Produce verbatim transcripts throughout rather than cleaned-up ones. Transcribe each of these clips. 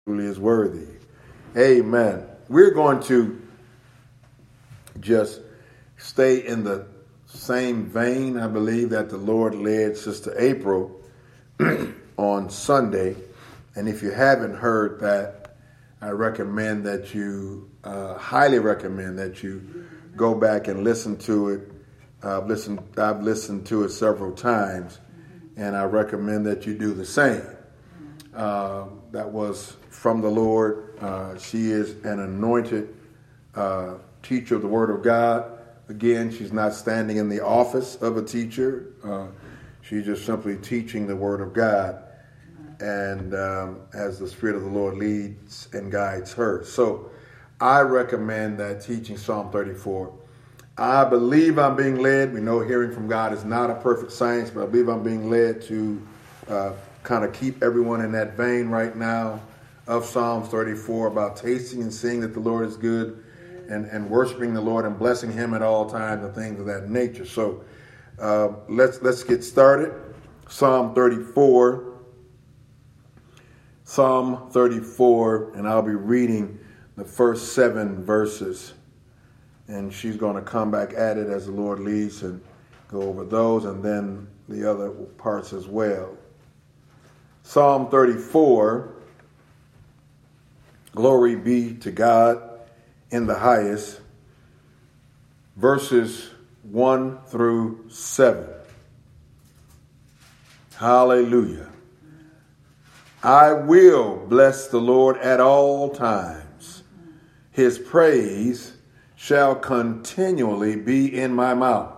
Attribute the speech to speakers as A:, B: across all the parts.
A: Truly is worthy. Amen. We're going to just stay in the same vein, I believe, that the Lord led Sister April on Sunday. And if you haven't heard that, I recommend that you, uh, highly recommend that you go back and listen to it. I've listened, I've listened to it several times, and I recommend that you do the same. Uh, that was from the Lord. Uh, she is an anointed uh, teacher of the Word of God. Again, she's not standing in the office of a teacher. Uh, she's just simply teaching the Word of God, and um, as the Spirit of the Lord leads and guides her. So I recommend that teaching Psalm thirty-four. I believe I'm being led. We know hearing from God is not a perfect science, but I believe I'm being led to uh, kind of keep everyone in that vein right now of Psalms thirty-four about tasting and seeing that the Lord is good, and, and worshiping the Lord and blessing him at all times and things of that nature. So uh, let's let's get started. Psalm thirty-four. Psalm thirty-four, and I'll be reading the first seven verses. And she's going to come back at it as the Lord leads and go over those and then the other parts as well. Psalm thirty-four, glory be to God in the highest, verses one through seven. Hallelujah. I will bless the Lord at all times. His praise shall continually be in my mouth.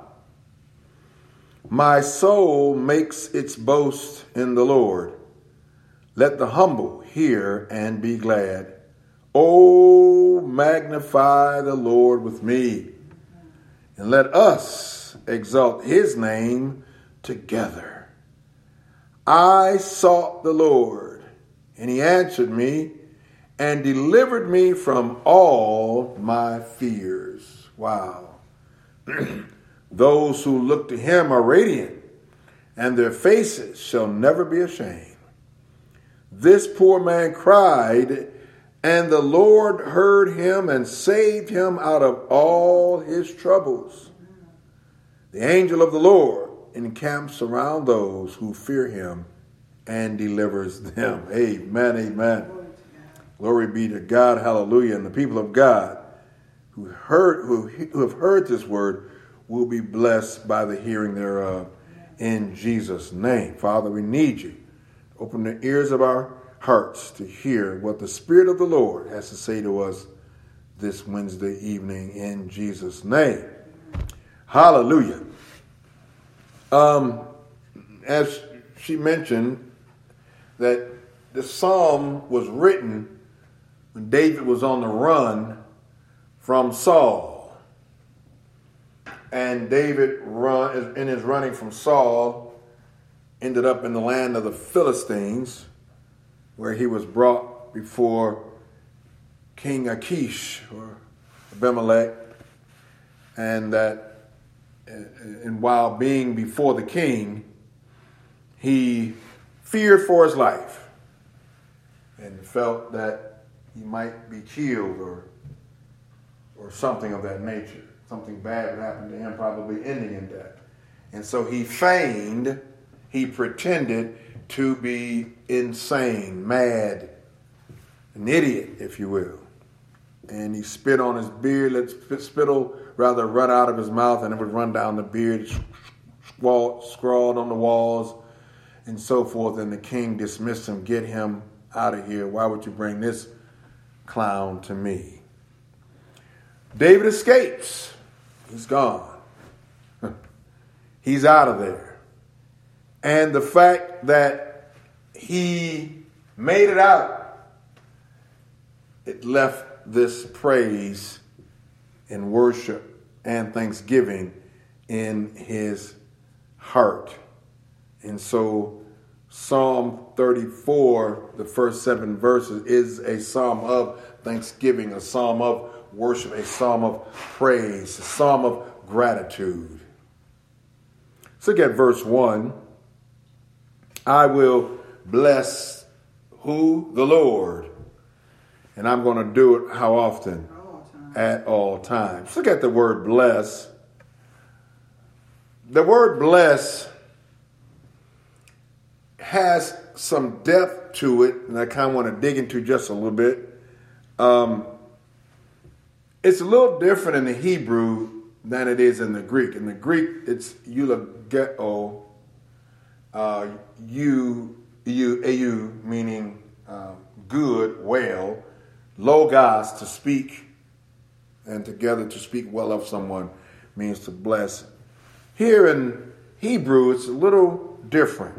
A: My soul makes its boast in the Lord. Let the humble hear and be glad. Oh, magnify the Lord with me, and let us exalt his name together. I sought the Lord, and he answered me and delivered me from all my fears. Wow. Those who look to him are radiant, and their faces shall never be ashamed. This poor man cried, and the Lord heard him and saved him out of all his troubles. The angel of the Lord encamps around those who fear him and delivers them. Amen, amen. Glory be to God, hallelujah. And the people of God who heard, who, who have heard this word will be blessed by the hearing thereof in Jesus' name. Father, we need you. Open the ears of our hearts to hear what the Spirit of the Lord has to say to us this Wednesday evening in Jesus' name. Hallelujah. Um, as she mentioned, that the psalm was written when David was on the run from Saul. And David, run in his running from Saul, ended up in the land of the Philistines, where he was brought before King Achish or Abimelech. And that, and while being before the king, he feared for his life and felt that he might be killed or or something of that nature. Something bad would happen to him, probably ending in death. And so he feigned, he pretended to be insane, mad, an idiot, if you will. And he spit on his beard, let spittle rather run out of his mouth, and it would run down the beard, scrawled on the walls, and so forth. And the king dismissed him, get him out of here. Why would you bring this clown to me? David escapes. He's gone. He's out of there. And the fact that he made it out, it left this praise and worship and thanksgiving in his heart. And so Psalm thirty-four, the first seven verses, is a psalm of thanksgiving, a psalm of worship, a psalm of praise, a psalm of gratitude. Let's look at verse one. I will bless who? The Lord And I'm going to do it how often?
B: All
A: At all times. Look at the word bless. The word bless has some depth to it, and I kind of want to dig into just a little bit. Um, it's a little different in the Hebrew than it is in the Greek. In the Greek, it's eulogeo, uh, you, you, eu, meaning uh, good, well, logos, to speak, and together to speak well of someone means to bless. Here in Hebrew, it's a little different.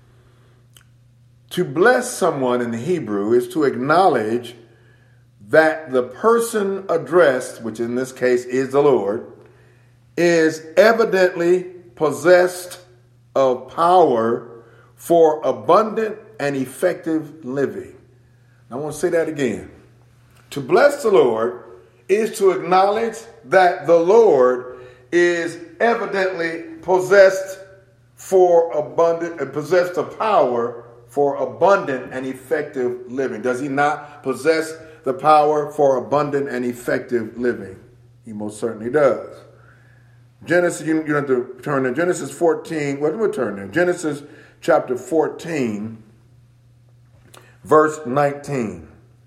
A: To bless someone in the Hebrew is to acknowledge that the person addressed, which in this case is the Lord, is evidently possessed of power for abundant and effective living. I want to say that again. To bless the Lord is to acknowledge that the Lord is evidently possessed for abundant and possessed of power for abundant and effective living. Does he not possess the power for abundant and effective living? He most certainly does. Genesis, you, you have to turn to Genesis fourteen. What do we turn there? Genesis chapter fourteen, verse nineteen.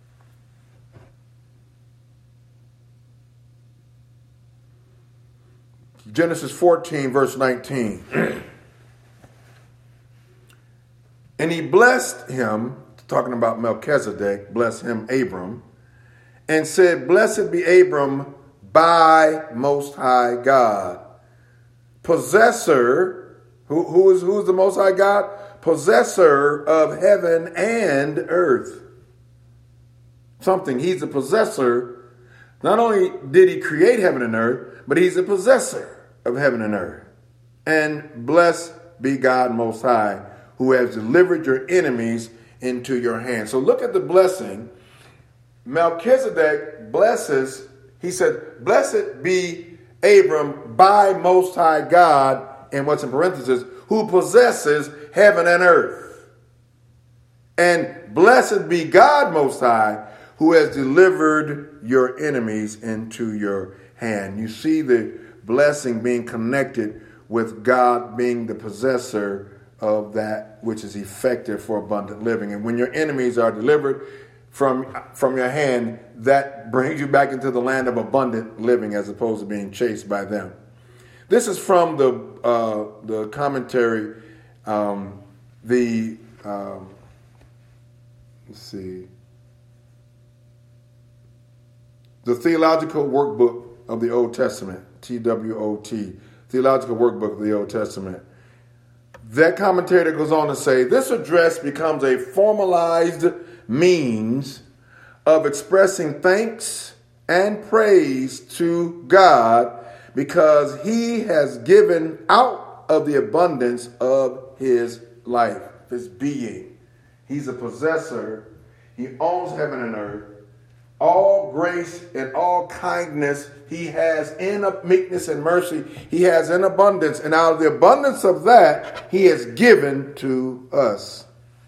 A: Genesis fourteen, verse nineteen. And he blessed him, talking about Melchizedek, blessed him, Abram, and said, Blessed be Abram by Most High God, possessor, who, who is who is the Most High God? Possessor of heaven and earth. Something, he's the possessor. Not only did he create heaven and earth, but he's a possessor of heaven and earth. And blessed be God Most High, who has delivered your enemies into your hand. So look at the blessing. Melchizedek blesses, he said, Blessed be Abram by Most High God, and what's in parentheses, who possesses heaven and earth. And blessed be God Most High, who has delivered your enemies into your hand. You see the blessing being connected with God being the possessor of that which is effective for abundant living. And when your enemies are delivered from, from your hand, that brings you back into the land of abundant living as opposed to being chased by them. This is from the uh, the commentary, um, the, um, let's see, the Theological Workbook of the Old Testament, T W O T, Theological Workbook of the Old Testament. That commentator goes on to say, this address becomes a formalized means of expressing thanks and praise to God because he has given out of the abundance of his life, his being. He's a possessor. He owns heaven and earth. All grace and all kindness he has in meekness and mercy. He has in abundance. And out of the abundance of that, he has given to us.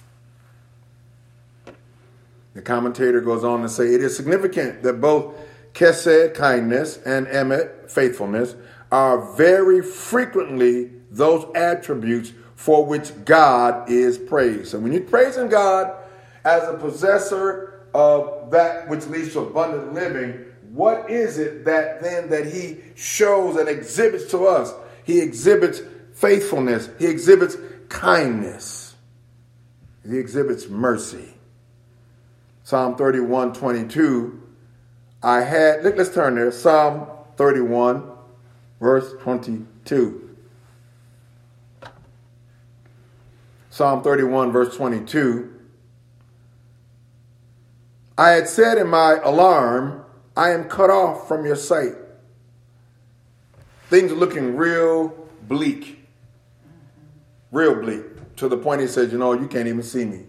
A: The commentator goes on to say, it is significant that both chesed, kindness, and emet, faithfulness, are very frequently those attributes for which God is praised. So when you're praising God as a possessor of that which leads to abundant living, what is it that then that he shows and exhibits to us? He exhibits faithfulness. He exhibits kindness. He exhibits mercy. Psalm thirty-one twenty-two. I had, let's turn there. Psalm thirty-one, verse twenty-two. Psalm thirty-one, verse twenty-two. I had said in my alarm, I am cut off from your sight. Things are looking real bleak. Real bleak. To the point he says, you know, you can't even see me.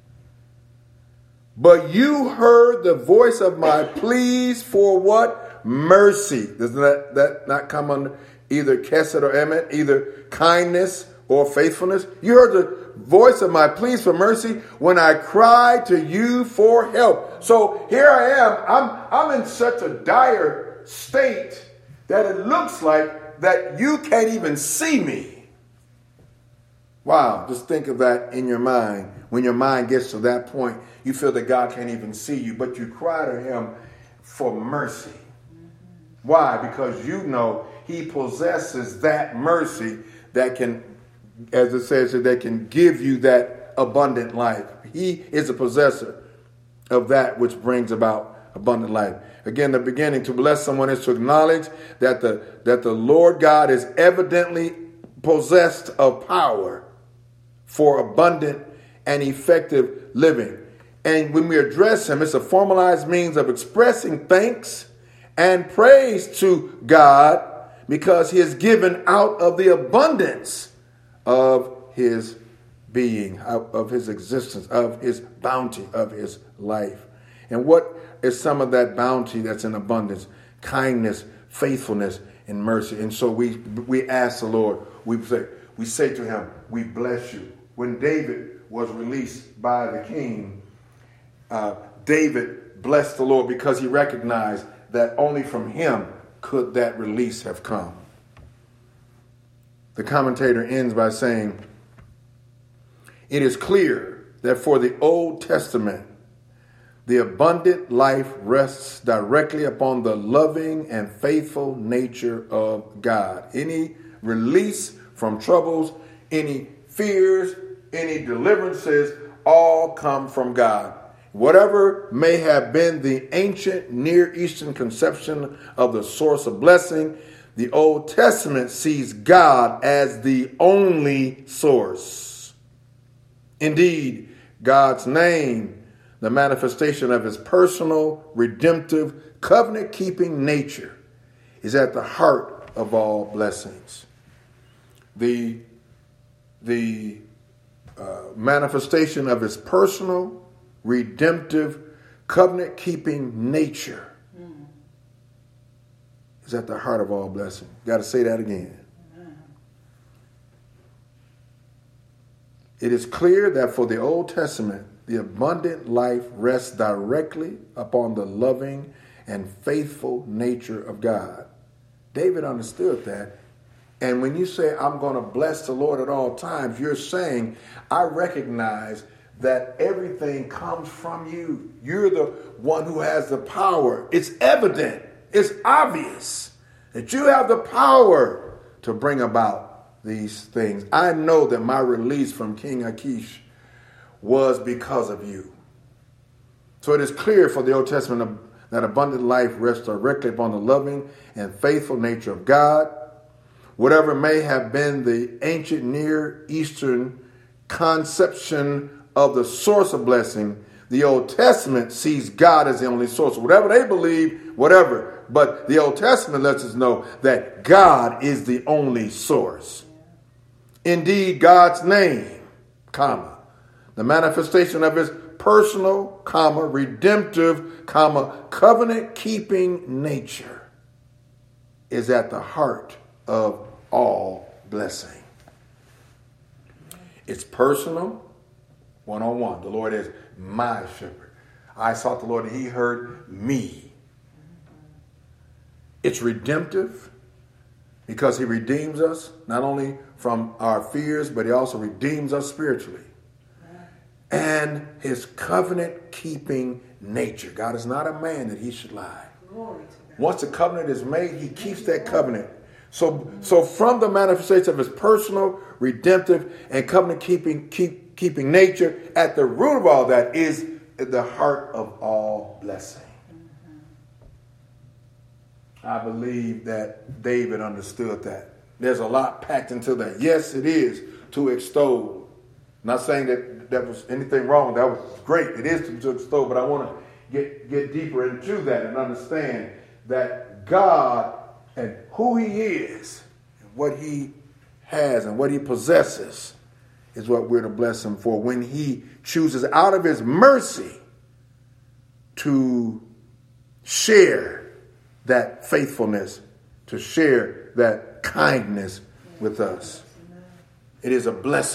A: But you heard the voice of my pleas for what? Mercy. Does that, that not come under either chesed or emet, either kindness or faithfulness? You heard the voice of my pleas for mercy when I cry to you for help. So here I am. I'm, I'm in such a dire state that it looks like that you can't even see me. Wow, just think of that in your mind. When your mind gets to that point, you feel that God can't even see you, but you cry to him for mercy. Why? Because you know he possesses that mercy that can, as it says, that can give you that abundant life. He is a possessor of that which brings about abundant life. Again, the beginning to bless someone is to acknowledge that the that the Lord God is evidently possessed of power for abundant and effective living. And when we address him, it's a formalized means of expressing thanks and praise to God because he has given out of the abundance of his being, of his existence, of his bounty, of his life. And what is some of that bounty that's in abundance? Kindness, faithfulness, and mercy. And so we we ask the Lord, we say, we say to him, we bless you. When David was released by the king, uh, David blessed the Lord because he recognized that only from him could that release have come. The commentator ends by saying, it is clear that for the Old Testament, the abundant life rests directly upon the loving and faithful nature of God. Any release from troubles, any fears, any deliverances, all come from God. Whatever may have been the ancient Near Eastern conception of the source of blessing, the Old Testament sees God as the only source. Indeed, God's name, the manifestation of his personal, redemptive, covenant-keeping nature, is at the heart of all blessings. The, the uh, manifestation of his personal, redemptive, covenant-keeping nature mm. is at the heart of all blessing. Got to say that again. Amen. It is clear that for the Old Testament, the abundant life rests directly upon the loving and faithful nature of God. David understood that. And when you say, I'm going to bless the Lord at all times, you're saying, I recognize that everything comes from you. You're the one who has the power. It's evident. It's obvious that you have the power to bring about these things. I know that my release from King Achish was because of you. So it is clear for the Old Testament that abundant life rests directly upon the loving and faithful nature of God. Whatever may have been the ancient Near Eastern conception of the source of blessing, the Old Testament sees God as the only source. Whatever they believe, whatever. But the Old Testament lets us know that God is the only source. Indeed, God's name, comma, the manifestation of his personal, comma, redemptive, comma, covenant-keeping nature is at the heart of all blessing. It's personal, one-on-one. The Lord is my shepherd. I sought the Lord and he heard me. It's redemptive because he redeems us not only from our fears, but he also redeems us spiritually. And his covenant-keeping nature. God is not a man that he should lie. Once the covenant is made, he keeps that covenant. So, so from the manifestation of his personal, redemptive, and covenant-keeping keep, keeping nature, at the root of all that is the heart of all blessing. I believe that David understood that. There's a lot packed into that. Yes, it is to extol. Not saying that that was anything wrong. That was great. It is to, to extol, but I want to get, get deeper into that and understand that God and who he is, and what he has and what he possesses is what we're to bless him for when he chooses out of his mercy to share that faithfulness, to share that kindness with us. It is a blessing.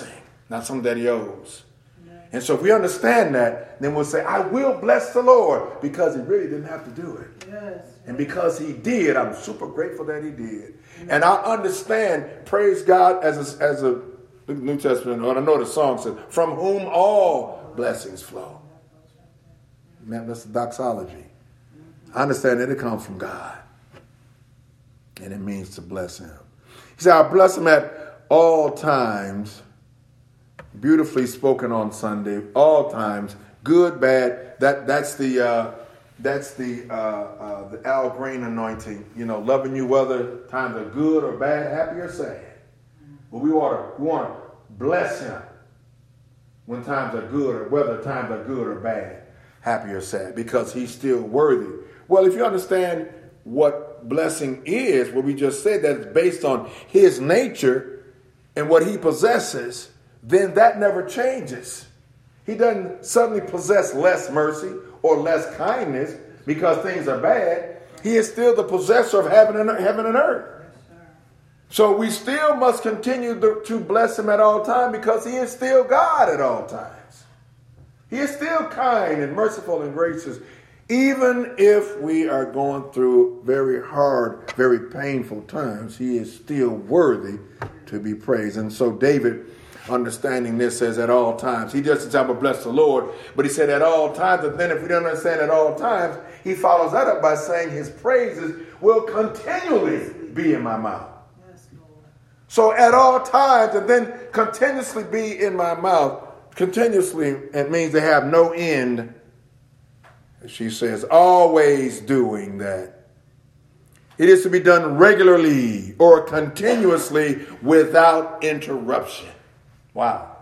A: not something that he owes. And so if we understand that, then we'll say, I will bless the Lord, because he really didn't have to do it.
B: Yes.
A: And because he did, I'm super grateful that he did. And I understand, praise God, as a, as a New Testament, or I know the song says, from whom all blessings flow. Man, that's the doxology. I understand that it comes from God. And it means to bless him. He said, I'll bless him at all times. Beautifully spoken on Sunday, all times, good, bad. That that's the uh, that's the uh, uh, the Al Green anointing. You know, loving you whether times are good or bad, happy or sad. But we want to we want to bless him when times are good, or whether times are good or bad, happy or sad, because he's still worthy. Well, if you understand what blessing is, what we just said, that it's based on his nature and what he possesses, then that never changes. He doesn't suddenly possess less mercy or less kindness because things are bad. He is still the possessor of heaven and, heaven and earth. So we still must continue to bless him at all times, because he is still God at all times. He is still kind and merciful and gracious, even if we are going through very hard, very painful times. He is still worthy to be praised. And so David, understanding this, says at all times. He just says, I will bless the Lord, but he said at all times. And then if we don't understand at all times, he follows that up by saying his praises will continually be in my mouth.
B: Yes, Lord.
A: So at all times, and then continuously be in my mouth. Continuously, it means they have no end. She says, always doing that. It is to be done regularly or continuously without interruption. Wow.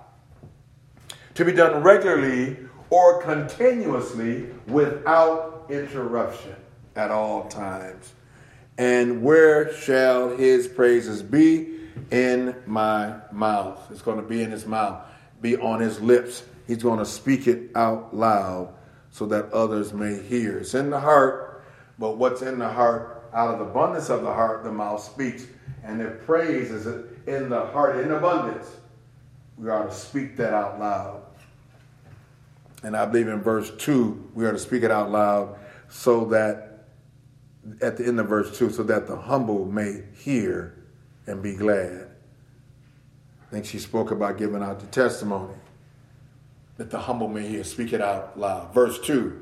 A: To be done regularly or continuously without interruption at all times. And where shall his praises be? In my mouth. It's going to be in his mouth, be on his lips. He's going to speak it out loud so that others may hear. It's in the heart, but what's in the heart, out of the abundance of the heart, the mouth speaks. And if praise is in the heart in abundance, we are to speak that out loud. And I believe in verse two, we are to speak it out loud so that, at the end of verse two, so that the humble may hear and be glad. I think she spoke about giving out the testimony, that the humble may hear. Speak it out loud. Verse two.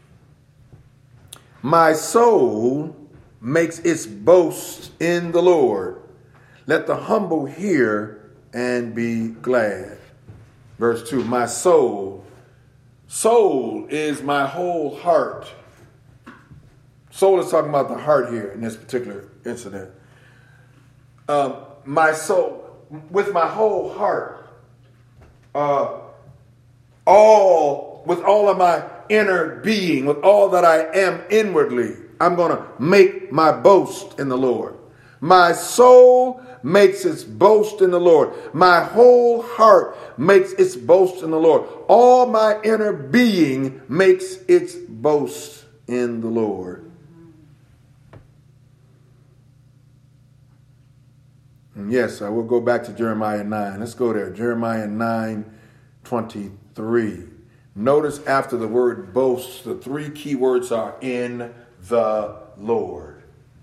A: My soul makes its boast in the Lord. Let the humble hear and be glad. Verse two, my soul. Soul is my whole heart. Soul is talking about the heart here in this particular incident. Um, my soul, with my whole heart, uh, all, with all of my inner being, with all that I am inwardly, I'm going to make my boast in the Lord. My soul makes its boast in the Lord. My whole heart makes its boast in the Lord. All my inner being makes its boast in the Lord. And yes, I will go back to Jeremiah nine. Let's go there. Jeremiah nine twenty-three. Notice after the word boast, the three key words are in the Lord.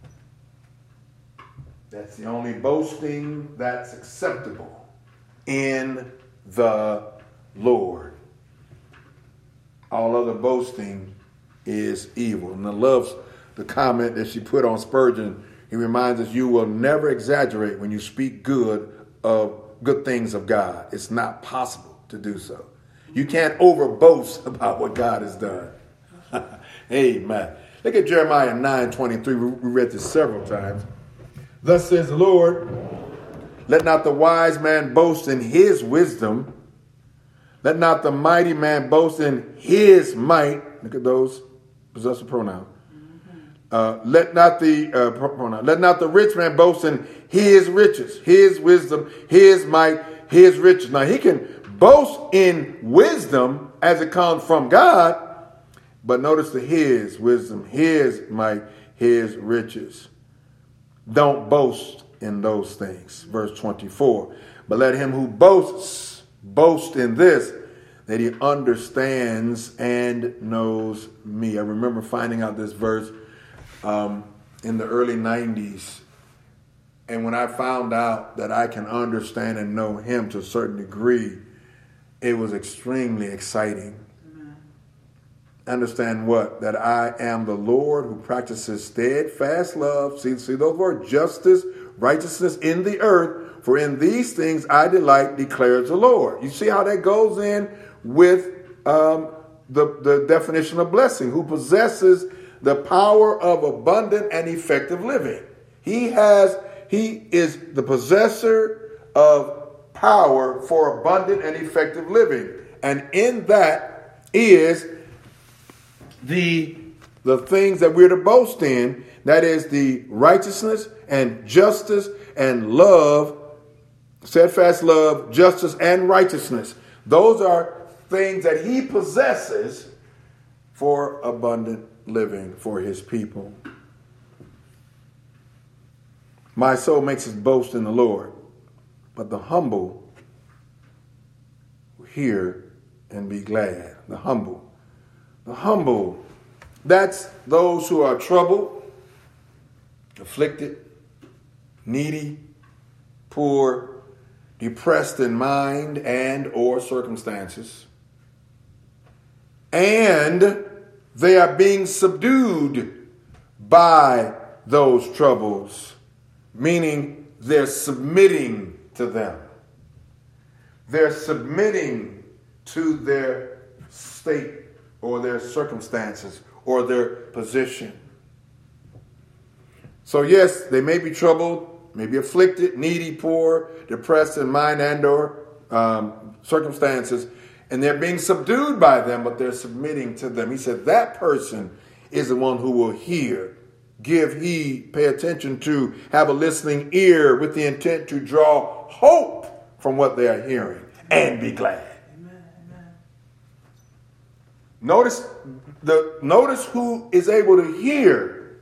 A: That's the only boasting that's acceptable. In the Lord. All other boasting is evil. And I love the comment that she put on Spurgeon. He reminds us, you will never exaggerate when you speak good of good things of God. It's not possible to do so. You can't overboast about what God has done. Amen. Look at Jeremiah nine twenty-three. We read this several times. Thus says the Lord, let not the wise man boast in his wisdom. Let not the mighty man boast in his might. Look at those possessive pronouns. Uh, let not the uh, pronoun. Let not the rich man boast in his riches, his wisdom, his might, his riches. Now he can boast in wisdom as it comes from God, but notice the his wisdom, his might, his riches. Don't boast in those things. Verse twenty-four. But let him who boasts boast in this, that he understands and knows me. I remember finding out this verse um, in the early nineties. And when I found out that I can understand and know him to a certain degree, it was extremely exciting. Amen. Understand what? That I am the Lord who practices steadfast love. See, see those words? Justice, righteousness in the earth. For in these things I delight, declares the Lord. You see how that goes in with um, the, the definition of blessing, who possesses the power of abundant and effective living. He has, he is the possessor of power for abundant and effective living. And in that is the, the things that we're to boast in. That is the righteousness and justice and love, steadfast love, justice, and righteousness. Those are things that he possesses for abundant living for his people. My soul makes its boast in the Lord, but the humble will hear and be glad. The humble. The humble. That's those who are troubled, afflicted, needy, poor, depressed in mind and or circumstances. And they are being subdued by those troubles, meaning they're submitting to them. They're submitting to their state or their circumstances or their position. So yes, they may be troubled, may be afflicted, needy, poor, depressed in mind and or um, circumstances, and they're being subdued by them, but they're submitting to them. He said that person is the one who will hear, give heed, pay attention to, have a listening ear with the intent to draw hope from what they are hearing and be glad. Amen. Amen. Notice the notice who is able to hear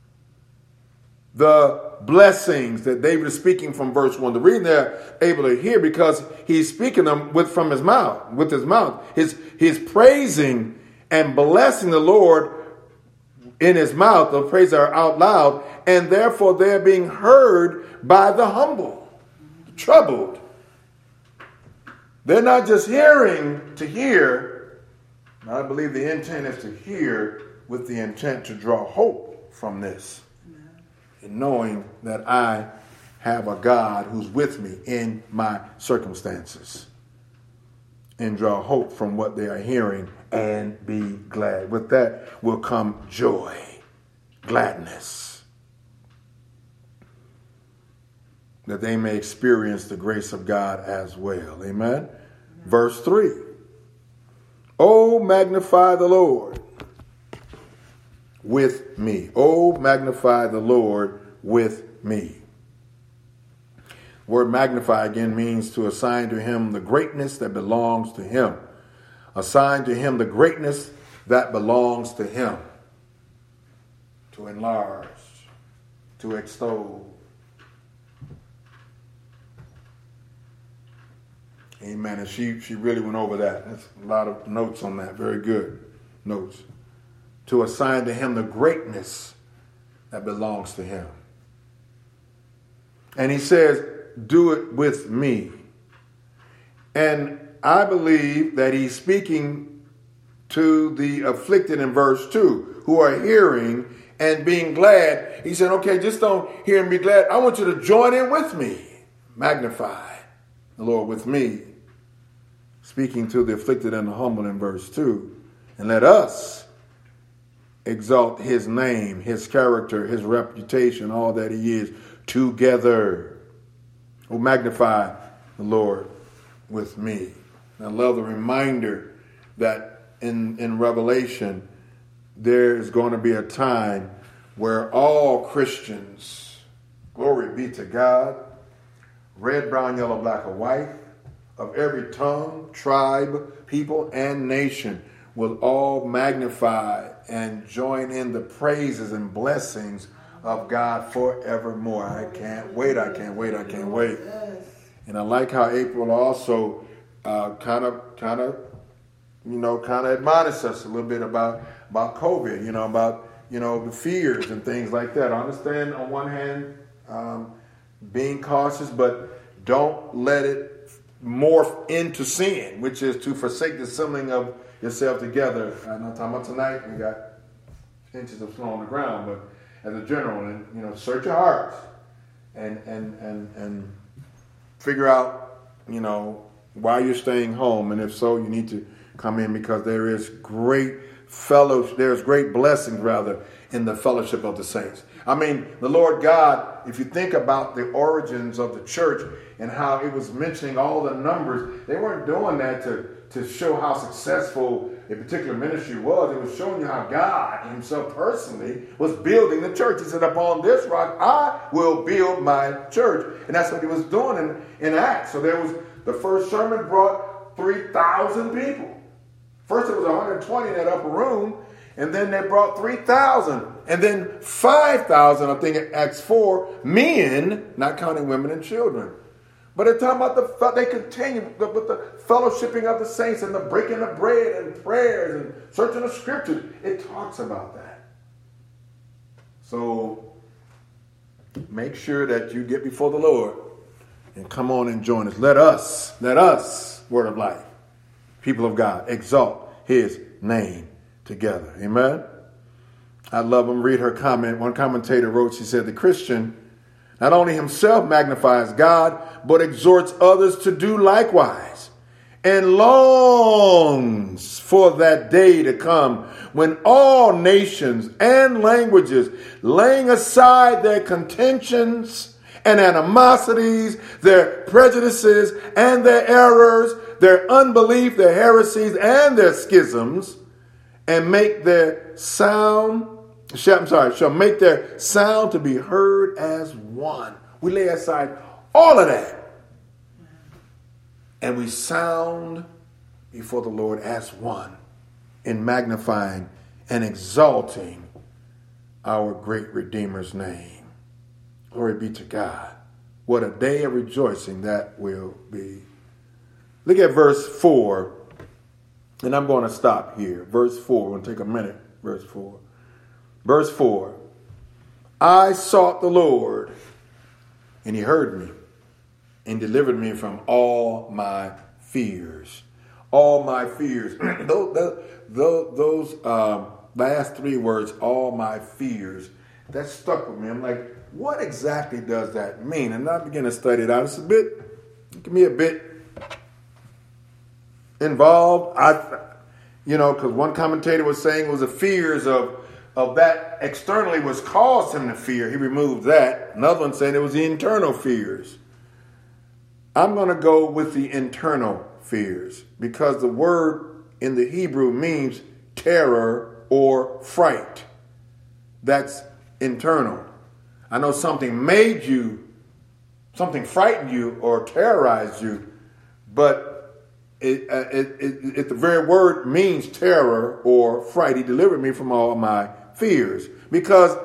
A: the blessings that David is speaking from verse one. The reason they're able to hear because he's speaking them with from his mouth, with his mouth. His he's praising and blessing the Lord in his mouth. The praises are out loud, and therefore they're being heard by the humble, the troubled. They're not just hearing to hear. I believe the intent is to hear with the intent to draw hope from this. And knowing that I have a God who's with me in my circumstances. And draw hope from what they are hearing and be glad. With that will come joy, gladness. That they may experience the grace of God as well. Amen? Amen. Verse three. Oh, magnify the Lord with me. Oh, magnify the Lord with me. The word magnify again means to assign to him the greatness that belongs to him. Assign to him the greatness that belongs to him. To enlarge, to extol. Amen. And she, she really went over that. That's a lot of notes on that. Very good notes. To assign to him the greatness that belongs to him. And he says, do it with me. And I believe that he's speaking to the afflicted in verse two, who are hearing and being glad. He said, okay, just don't hear and be glad. I want you to join in with me. Magnify the Lord with me. Speaking to the afflicted and the humble in verse two. And let us exalt his name, his character, his reputation, all that he is, together. Oh, magnify the Lord with me. And I love the reminder that in, in Revelation, there is going to be a time where all Christians, glory be to God, red, brown, yellow, black, or white, of every tongue, tribe, people, and nation, will all magnify and join in the praises and blessings of God forevermore. I can't wait, I can't wait, I can't wait. And I like how April also uh, kind of, kind of, you know, kind of admonish us a little bit about about COVID. You know, about you know the fears and things like that. I understand on one hand um, being cautious, but don't let it morph into sin, which is to forsake the assembling of yourself together. I'm not talking about tonight. We got inches of snow on the ground, but as a general, and you know, search your hearts and and and and figure out, you know, why you're staying home, and if so, you need to come in because there is great fellowship. There's great blessings rather in the fellowship of the saints. I mean, the Lord God, if you think about the origins of the church and how it was mentioning all the numbers, they weren't doing that to, to show how successful a particular ministry was. It was showing you how God himself personally was building the church. He said, upon this rock, I will build my church. And that's what he was doing in, in Acts. So there was the first sermon brought three thousand people. First it was one hundred twenty in that upper room. And then they brought three thousand. And then five thousand, I think, in Acts four, men, not counting women and children. But they're talking about the, they continue with the fellowshipping of the saints and the breaking of bread and prayers and searching the scriptures. It talks about that. So make sure that you get before the Lord and come on and join us. Let us, let us, Word of Life, people of God, exalt his name together. Amen. I love them. Read her comment. One commentator wrote, she said, the Christian not only himself magnifies God, but exhorts others to do likewise, and longs for that day to come when all nations and languages, laying aside their contentions and animosities, their prejudices and their errors, their unbelief, their heresies and their schisms, and make their sound Shall, I'm sorry, shall make their sound to be heard as one. We lay aside all of that. And we sound before the Lord as one in magnifying and exalting our great Redeemer's name. Glory be to God. What a day of rejoicing that will be. Look at verse four. And I'm going to stop here. Verse four. We're going to take a minute. Verse four. Verse four, I sought the Lord, and he heard me, and delivered me from all my fears. All my fears. those those, those um, last three words, all my fears, that stuck with me. I'm like, what exactly does that mean? And I began to study it out. It's a bit, it can be a bit involved. I, you know, because one commentator was saying it was the fears of of that externally was caused him to fear. He removed that. Another one said it was the internal fears. I'm going to go with the internal fears because the word in the Hebrew means terror or fright. That's internal. I know something made you, something frightened you or terrorized you, but it, uh, it, it, it the very word means terror or fright. He delivered me from all my fears. Because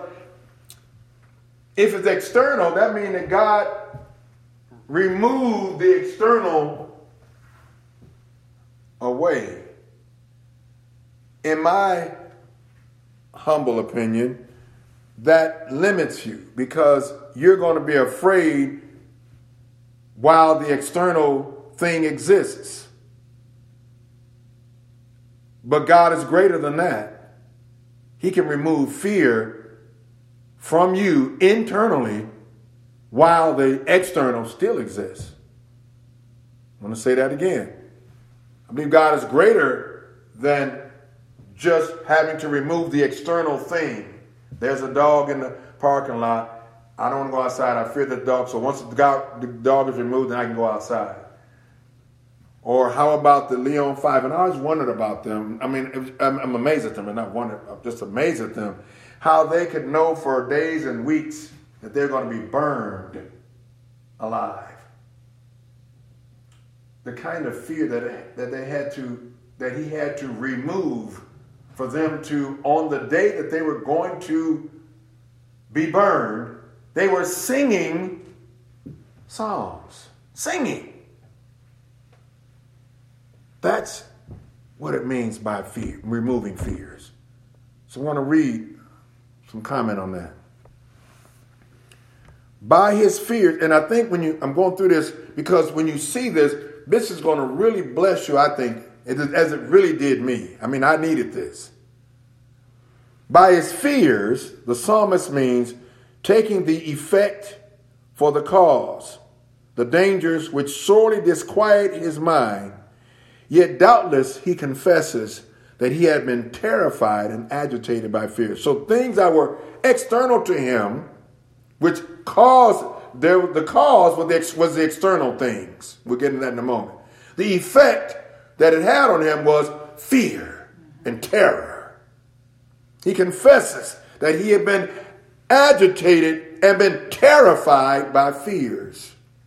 A: if it's external, that means that God removed the external away. In my humble opinion, that limits you because you're going to be afraid while the external thing exists. But God is greater than that. He can remove fear from you internally while the external still exists. I want to say that again. I believe God is greater than just having to remove the external thing. There's a dog in the parking lot. I don't want to go outside. I fear the dog. So once the dog, the dog is removed, then I can go outside. Or how about the Leon five? And I always wondered about them. I mean, it was, I'm, I'm amazed at them, and not wondered. I'm just amazed at them. How they could know for days and weeks that they're going to be burned alive. The kind of fear that that they had to that he had to remove for them to, on the day that they were going to be burned, they were singing songs, singing. That's what it means by fear, removing fears. So I want to read some comment on that. By his fears, and I think when you, I'm going through this because when you see this, this is going to really bless you, I think, as it really did me. I mean, I needed this. By his fears, the psalmist means taking the effect for the cause, the dangers which sorely disquiet his mind. Yet doubtless he confesses that he had been terrified and agitated by fear. So things that were external to him, which caused, there, the cause was the, was the external things. We'll get into that in a moment. The effect that it had on him was fear and terror. He confesses that he had been agitated and been terrified by fears.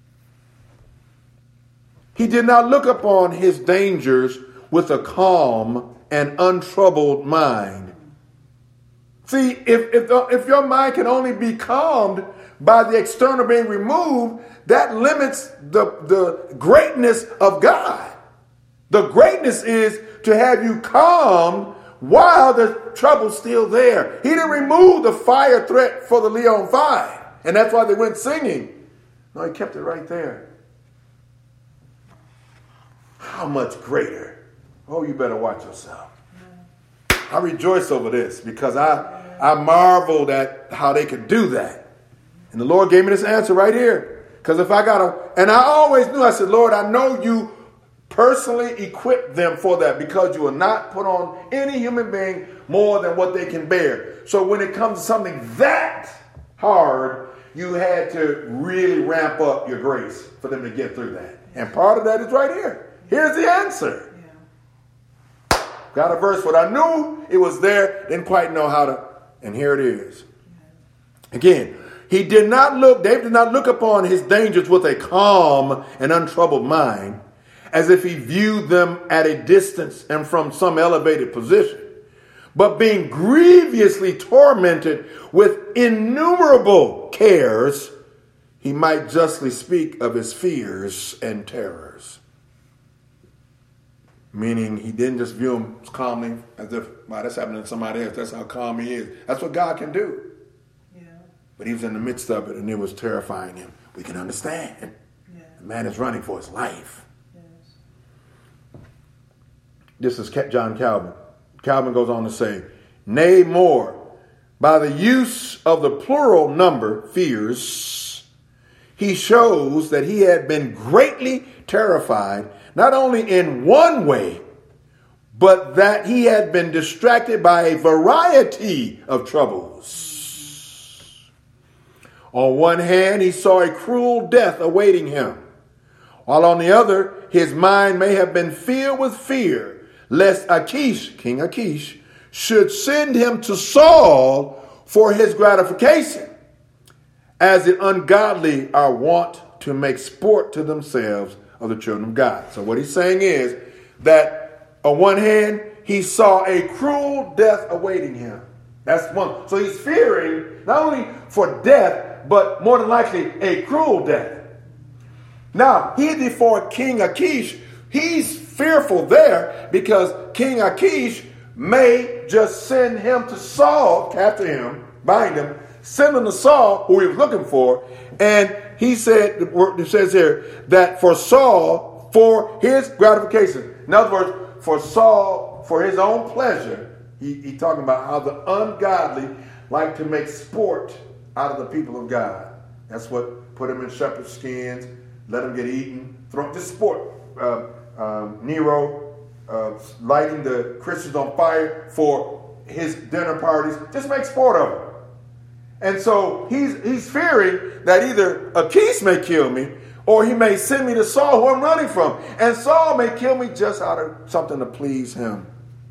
A: He did not look upon his dangers with a calm and untroubled mind. See, if, if, if your mind can only be calmed by the external being removed, that limits the, the greatness of God. The greatness is to have you calm while the trouble's still there. He didn't remove the fire threat for the Leon Five, and that's why they went singing. No, he kept it right there. How much greater? Oh, you better watch yourself. I rejoice over this because I, I marveled at how they could do that. And the Lord gave me this answer right here. Because if I got to, and I always knew, I said, Lord, I know you personally equipped them for that because you will not put on any human being more than what they can bear. So when it comes to something that hard, you had to really ramp up your grace for them to get through that. And part of that is right here. Here's the answer. Yeah. Got a verse, but I knew it was there, didn't quite know how to, and here it is. Again, he did not look, David did not look upon his dangers with a calm and untroubled mind, as if he viewed them at a distance and from some elevated position, but being grievously tormented with innumerable cares, he might justly speak of his fears and terrors. Meaning he didn't just view him calmly as if, wow, that's happening to somebody else. That's how calm he is. That's what God can do. Yeah. But he was in the midst of it and it was terrifying him. We can understand. Yeah. The man is running for his life. Yes. This is John Calvin. Calvin goes on to say, nay, more, by the use of the plural number, fears, he shows that he had been greatly terrified, not only in one way, but that he had been distracted by a variety of troubles. On one hand, he saw a cruel death awaiting him, while on the other, his mind may have been filled with fear, lest Achish, King Achish, should send him to Saul for his gratification, as the ungodly are wont to make sport to themselves of the children of God. So what he's saying is that on one hand, he saw a cruel death awaiting him. That's one. So he's fearing not only for death, but more than likely a cruel death. Now, he's before King Achish. He's fearful there because King Achish may just send him to Saul, capture him, bind him, send him to Saul, who he was looking for, and he said, it says here, that for Saul, for his gratification. In other words, for Saul, for his own pleasure, he, he talking about how the ungodly like to make sport out of the people of God. That's what put them in shepherd skins, let them get eaten, throw this sport. Uh, um, Nero uh, lighting the Christians on fire for his dinner parties, just make sport of them. And so he's he's fearing that either Achish may kill me or he may send me to Saul, who I'm running from. And Saul may kill me just out of something to please him.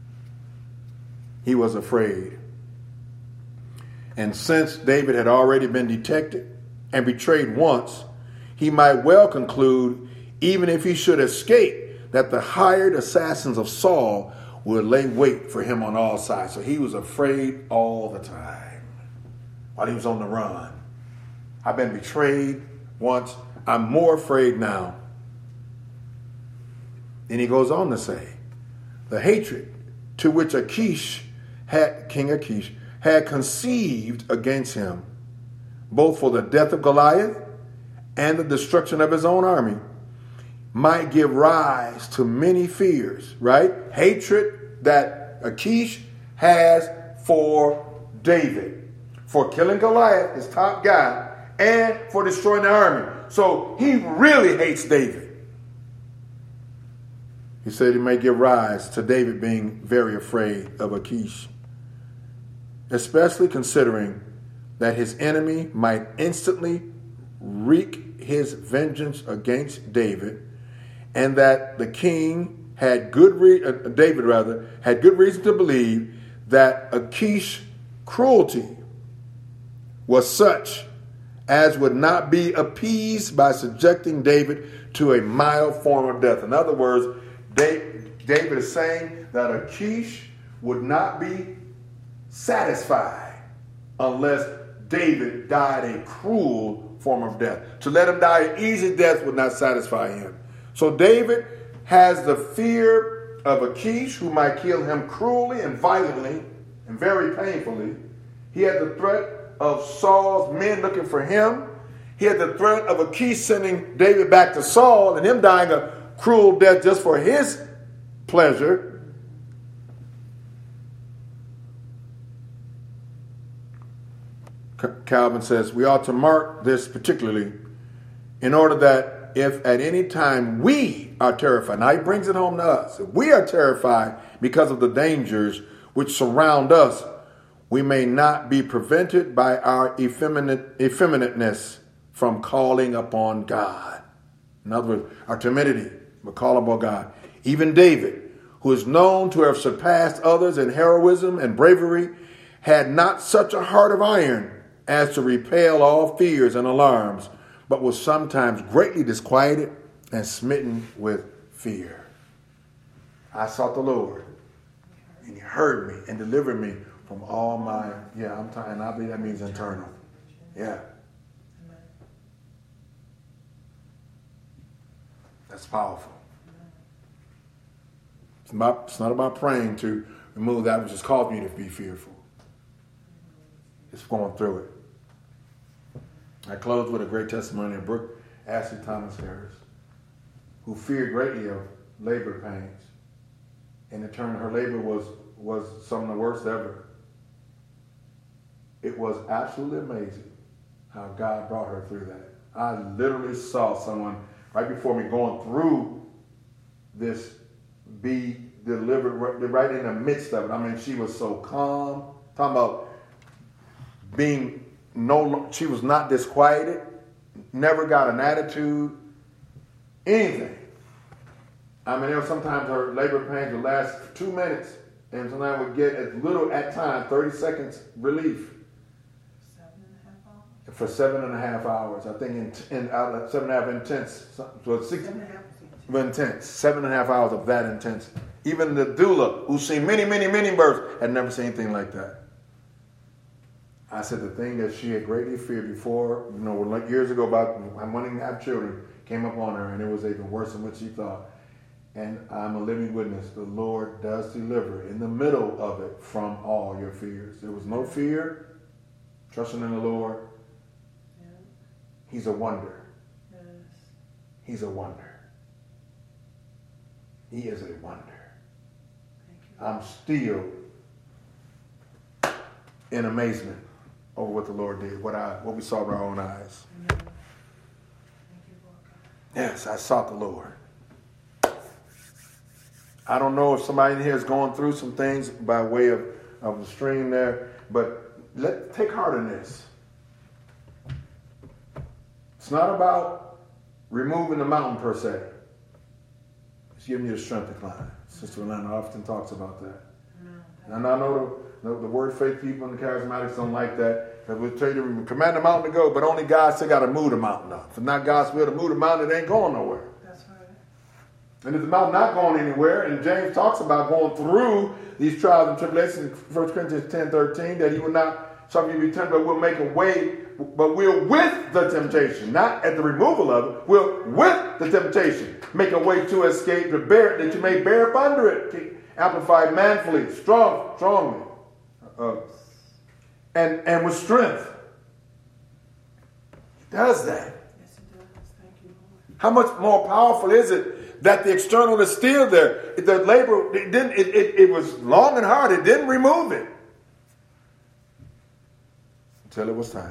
A: He was afraid. And since David had already been detected and betrayed once, he might well conclude, even if he should escape, that the hired assassins of Saul would lay wait for him on all sides. So he was afraid all the time while he was on the run. I've been betrayed once. I'm more afraid now. Then he goes on to say, the hatred to which Achish had, King Achish, had conceived against him, both for the death of Goliath and the destruction of his own army, might give rise to many fears, right? Hatred that Achish has for David, for killing Goliath, his top guy, and for destroying the army. So he really hates David. He said he may give rise to David being very afraid of Achish, especially considering that his enemy might instantly wreak his vengeance against David, and that the king had good re- uh, David rather had good reason to believe that Achish's cruelty was such as would not be appeased by subjecting David to a mild form of death. In other words, David is saying that Achish would not be satisfied unless David died a cruel form of death. To let him die an easy death would not satisfy him. So David has the fear of Achish, who might kill him cruelly and violently and very painfully. He had the threat of Saul's men looking for him. He had the threat of Achish sending David back to Saul and him dying a cruel death just for his pleasure. Calvin says we ought to mark this particularly in order that if at any time we are terrified, now he brings it home to us, if we are terrified because of the dangers which surround us, we may not be prevented by our effeminate, effeminateness from calling upon God. In other words, our timidity, but call upon God. Even David, who is known to have surpassed others in heroism and bravery, had not such a heart of iron as to repel all fears and alarms, but was sometimes greatly disquieted and smitten with fear. I sought the Lord, and he heard me and delivered me from all my, yeah, I'm tired, and I believe that means internal. Yeah. That's powerful. It's not, it's not about praying to remove that which has caused me to be fearful. It's going through it. I close with a great testimony of Brooke Ashley Thomas Harris, who feared greatly of labor pains. And in turn, her labor was, was some of the worst ever. It was absolutely amazing how God brought her through that. I literally saw someone right before me going through this be delivered right in the midst of it. I mean, she was so calm. Talking about being no, she was not disquieted, never got an attitude, anything. I mean, there was sometimes her labor pains would last for two minutes, and sometimes would get as little at time, thirty seconds relief. Seven and a half hours? For seven and a half hours. I think in, in out seven and a half intense. So it's six, seven and a half intense. Seven and a half hours of that intense. Even the doula, who's seen many, many, many births, had never seen anything like that. I said the thing that she had greatly feared before, you know, like years ago about wanting to have children, came upon her, and it was even worse than what she thought. And I'm a living witness. The Lord does deliver in the middle of it from all your fears. There was no fear. Trusting in the Lord. Yeah. He's a wonder. Yes. He's a wonder. He is a wonder. I'm still in amazement over what the Lord did, what I what we saw with our own eyes. Amen. Thank you, Lord God. Yes, I sought the Lord. I don't know if somebody in here is going through some things by way of, of the stream there, but let take heart in this. It's not about removing the mountain per se. It's giving you the strength to climb. Sister Alana often talks about that. No, and I know the, the, the word faith people and the charismatics don't like that. Because we tell you to command the mountain to go, but only God still got to move the mountain up. If not God's will to move the mountain, it ain't going nowhere. That's right. And if the mountain not going anywhere, and James talks about going through these trials and tribulations in First Corinthians ten thirteen, that he will not, some of you be tempted, but will make a way but we're with the temptation, not at the removal of it. We're with the temptation. Make a way to escape, to bear it, that you may bear up under it. Amplified manfully, strong, strongly, uh, and and with strength. He does that.
B: Yes, it does. Thank you, Lord.
A: How much more powerful is it that the external is still there? The labor, it didn't. It, it, it was long and hard. It didn't remove it until it was time.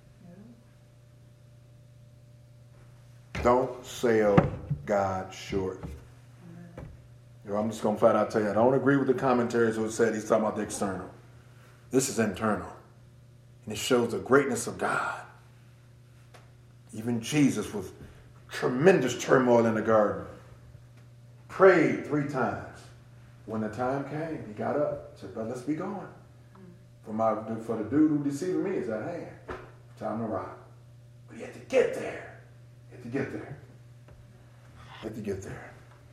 A: Yeah. Don't sell God short. You know, I'm just going to flat out tell you, I don't agree with the commentaries who said he's talking about the external. This is internal. And it shows the greatness of God. Even Jesus, with tremendous turmoil in the garden, prayed three times. When the time came, he got up and said, but let's be going. For, my, for the dude who deceived me is at hand. Time to rock. But he had to get there. He had to get there. He had to get there.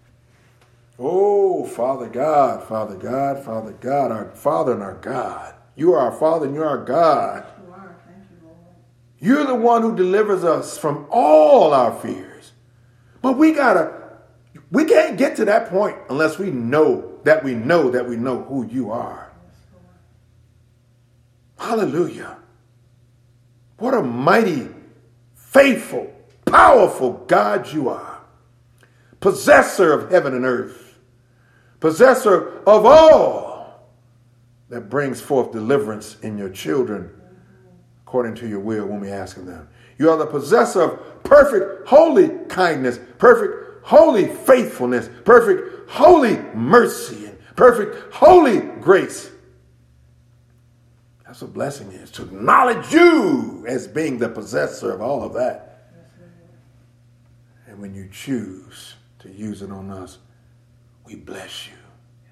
A: Oh, Father God, Father God, Father God, our Father and our God. You are our Father and you are our God.
B: You are. Thank you, Lord.
A: You're the one who delivers us from all our fears. But we gotta, we can't get to that point unless we know that we know that we know who you are.
B: Yes,
A: Hallelujah. What a mighty, faithful, powerful God you are. Possessor of heaven and earth. Possessor of all that brings forth deliverance in your children according to your will when we ask of them. You are the possessor of perfect holy kindness, perfect holy faithfulness, perfect holy mercy, and perfect holy grace. That's what blessing is, to acknowledge you as being the possessor of all of that. And when you choose to use it on us, we bless you.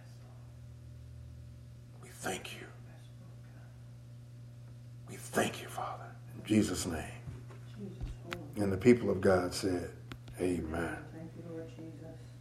A: We thank you. We thank you, Father. In Jesus' name. And the people of God said, amen.
B: Thank you, Lord Jesus.